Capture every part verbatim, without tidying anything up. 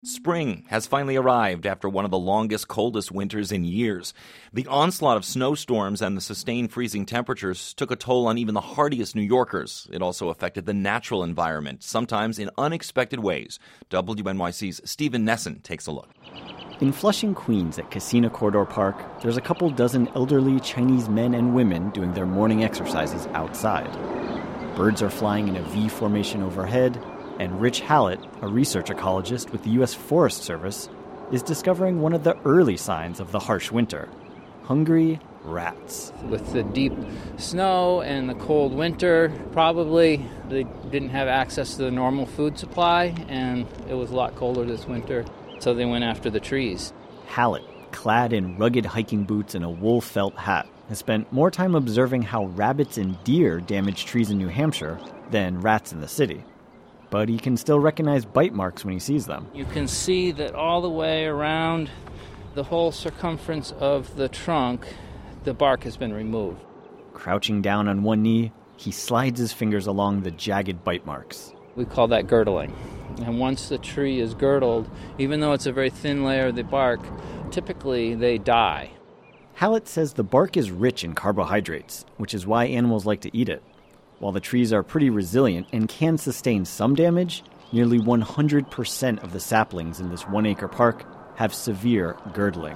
Spring has finally arrived after one of the longest, coldest winters in years. The onslaught of snowstorms and the sustained freezing temperatures took a toll on even the hardiest New Yorkers. It also affected the natural environment, sometimes in unexpected ways. W N Y C's Stephen Nesson takes a look. In Flushing, Queens, at Casino Corridor Park, there's a couple dozen elderly Chinese men and women doing their morning exercises outside. Birds are flying in a V formation overhead, and Rich Hallett, a research ecologist with the U S Forest Service, is discovering one of the early signs of the harsh winter: hungry rats. With the deep snow and the cold winter, probably they didn't have access to the normal food supply, and it was a lot colder this winter, so they went after the trees. Hallett, clad in rugged hiking boots and a wool felt hat, has spent more time observing how rabbits and deer damage trees in New Hampshire than rats in the city. But he can still recognize bite marks when he sees them. You can see that all the way around the whole circumference of the trunk, the bark has been removed. Crouching down on one knee, he slides his fingers along the jagged bite marks. We call that girdling. And once the tree is girdled, even though it's a very thin layer of the bark, typically they die. Hallett says the bark is rich in carbohydrates, which is why animals like to eat it. While the trees are pretty resilient and can sustain some damage, nearly one hundred percent of the saplings in this one-acre park have severe girdling.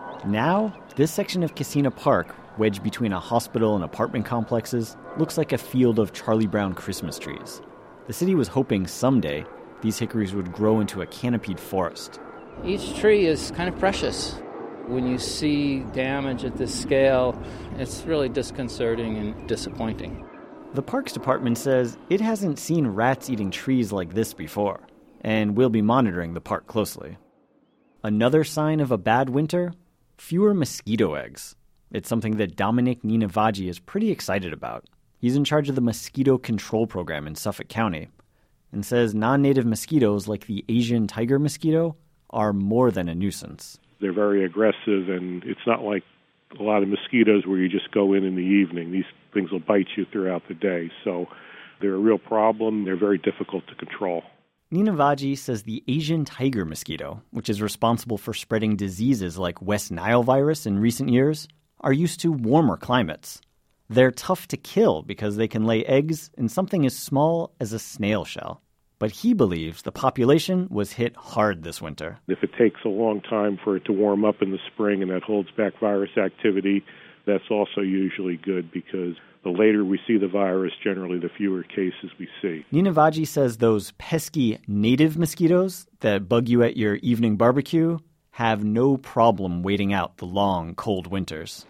Now, this section of Casino Park, wedged between a hospital and apartment complexes, looks like a field of Charlie Brown Christmas trees. The city was hoping someday these hickories would grow into a canopied forest. Each tree is kind of precious. When you see damage at this scale, it's really disconcerting and disappointing. The Parks Department says it hasn't seen rats eating trees like this before, and will be monitoring the park closely. Another sign of a bad winter? Fewer mosquito eggs. It's something that Dominic Ninivaggi is pretty excited about. He's in charge of the mosquito control program in Suffolk County, and says non-native mosquitoes like the Asian tiger mosquito are more than a nuisance. They're very aggressive, and it's not like a lot of mosquitoes where you just go in in the evening. These things will bite you throughout the day. So they're a real problem. They're very difficult to control. Ninivaggi says the Asian tiger mosquito, which is responsible for spreading diseases like West Nile virus in recent years, are used to warmer climates. They're tough to kill because they can lay eggs in something as small as a snail shell. But he believes the population was hit hard this winter. If it takes a long time for it to warm up in the spring and that holds back virus activity, that's also usually good because the later we see the virus, generally the fewer cases we see. Ninivaggi says those pesky native mosquitoes that bug you at your evening barbecue have no problem waiting out the long, cold winters.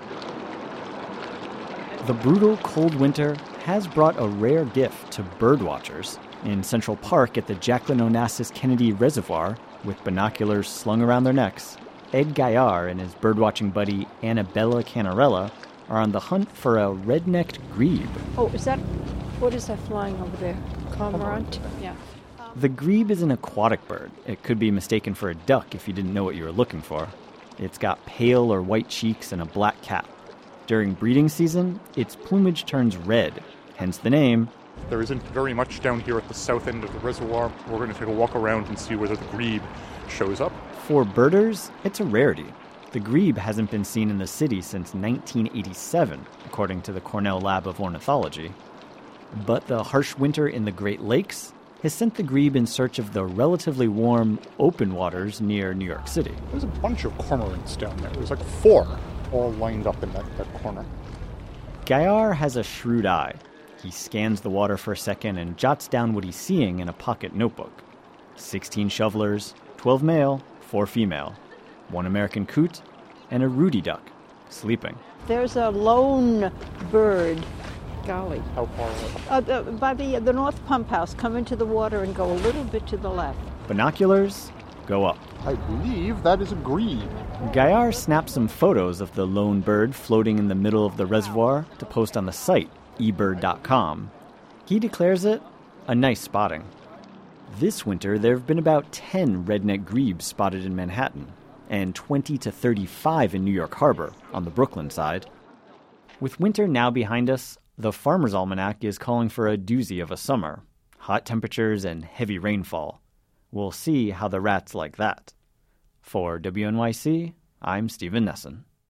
The brutal cold winter has brought a rare gift to birdwatchers. In Central Park at the Jacqueline Onassis Kennedy Reservoir, with binoculars slung around their necks, Ed Gaillard and his birdwatching buddy Annabella Canarella are on the hunt for a red-necked grebe. Oh, is that, what is that flying over there? Cormorant? Yeah. The grebe is an aquatic bird. It could be mistaken for a duck if you didn't know what you were looking for. It's got pale or white cheeks and a black cap. During breeding season, its plumage turns red, hence the name. There isn't very much down here at the south end of the reservoir. We're going to take a walk around and see whether the grebe shows up. For birders, it's a rarity. The grebe hasn't been seen in the city since nineteen eighty-seven, according to the Cornell Lab of Ornithology. But the harsh winter in the Great Lakes has sent the grebe in search of the relatively warm, open waters near New York City. There's a bunch of cormorants down there. There's like four all lined up in that, that corner. Gaillard has a shrewd eye. He scans the water for a second and jots down what he's seeing in a pocket notebook. sixteen shovelers, twelve male, four female, one American coot, and a ruddy duck, sleeping. There's a lone bird. Golly. How far away? Uh, the, by the, the North Pump House. Come into the water and go a little bit to the left. Binoculars, go up. I believe that is a grebe. Gaillard snaps some photos of the lone bird floating in the middle of the reservoir to post on the site, e bird dot com. He declares it a nice spotting. This winter, there have been about ten redneck grebes spotted in Manhattan, and twenty to thirty-five in New York Harbor, on the Brooklyn side. With winter now behind us, the Farmer's Almanac is calling for a doozy of a summer, hot temperatures and heavy rainfall. We'll see how the rats like that. For W N Y C, I'm Stephen Nesson.